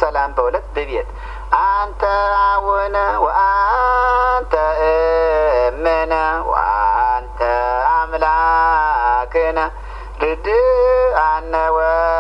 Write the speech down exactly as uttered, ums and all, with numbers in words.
ሰላም በሁለት በቤት አንተ አቡነ ወአንተ እምነ ወአንተ አምላክነ ርድአነ